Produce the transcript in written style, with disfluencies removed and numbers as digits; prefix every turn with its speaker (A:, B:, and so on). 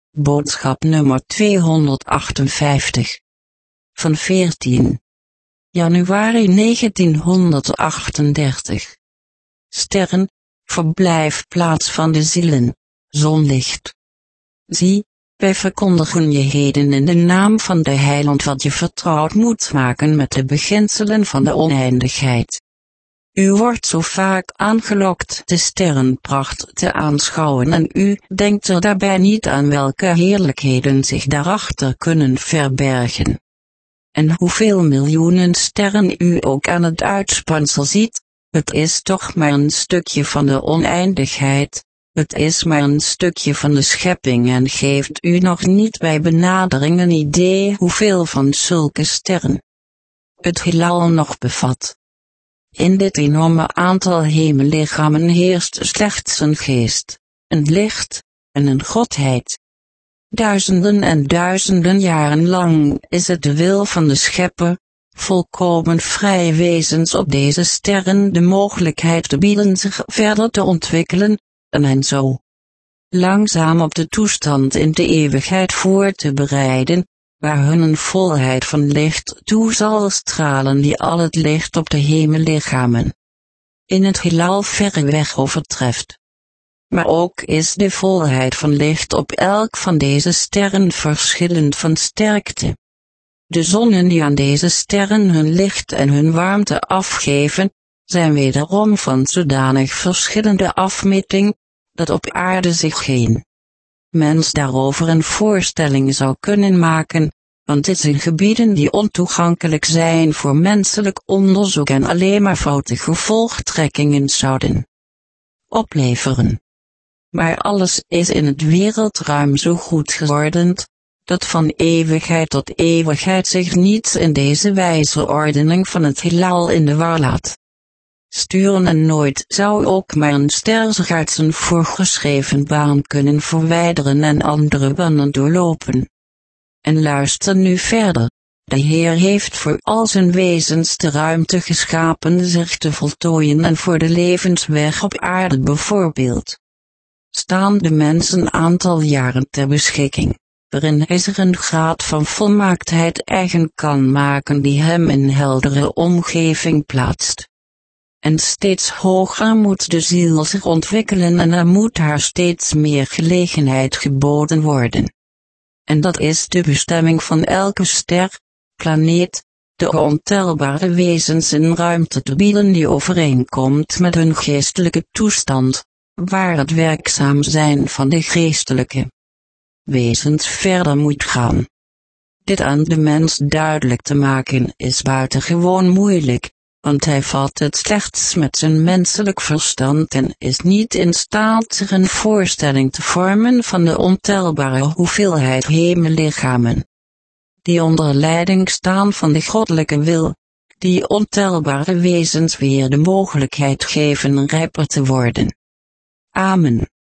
A: Boodschap nummer 258. Van 14 januari 1938. Sterren, verblijfplaats van de zielen, zonlicht. Zie, wij verkondigen je heden in de naam van de Heiland wat je vertrouwd moet maken met de beginselen van de oneindigheid. U wordt zo vaak aangelokt de sterrenpracht te aanschouwen en u denkt er daarbij niet aan welke heerlijkheden zich daarachter kunnen verbergen. En hoeveel miljoenen sterren u ook aan het uitspansel ziet, het is toch maar een stukje van de oneindigheid, het is maar een stukje van de schepping en geeft u nog niet bij benadering een idee hoeveel van zulke sterren het heelal nog bevat. In dit enorme aantal hemellichamen heerst slechts een geest, een licht, en een godheid. Duizenden en duizenden jaren lang is het de wil van de Schepper, volkomen vrije wezens op deze sterren de mogelijkheid te bieden zich verder te ontwikkelen, en hen zo langzaam op de toestand in de eeuwigheid voor te bereiden, waar hun een volheid van licht toe zal stralen die al het licht op de hemellichamen in het heelal verreweg overtreft. Maar ook is de volheid van licht op elk van deze sterren verschillend van sterkte. De zonnen die aan deze sterren hun licht en hun warmte afgeven, zijn wederom van zodanig verschillende afmeting, dat op aarde zich geen mens daarover een voorstelling zou kunnen maken, want dit zijn gebieden die ontoegankelijk zijn voor menselijk onderzoek en alleen maar foute gevolgtrekkingen zouden opleveren. Maar alles is in het wereldruim zo goed geordend, dat van eeuwigheid tot eeuwigheid zich niets in deze wijze ordening van het heelal in de war laat sturen en nooit zou ook maar een ster zich uit zijn voorgeschreven baan kunnen verwijderen en andere banen doorlopen. En luister nu verder, de Heer heeft voor al zijn wezens de ruimte geschapen zich te voltooien en voor de levensweg op aarde bijvoorbeeld staan de mens een aantal jaren ter beschikking, waarin hij zich een graad van volmaaktheid eigen kan maken die hem in heldere omgeving plaatst. En steeds hoger moet de ziel zich ontwikkelen en er moet haar steeds meer gelegenheid geboden worden. En dat is de bestemming van elke ster, planeet, de ontelbare wezens in ruimte te bieden die overeenkomt met hun geestelijke toestand, waar het werkzaam zijn van de geestelijke wezens verder moet gaan. Dit aan de mens duidelijk te maken is buitengewoon moeilijk, want hij vat het slechts met zijn menselijk verstand en is niet in staat zich een voorstelling te vormen van de ontelbare hoeveelheid hemellichamen die onder leiding staan van de goddelijke wil, die ontelbare wezens weer de mogelijkheid geven rijper te worden. Amen.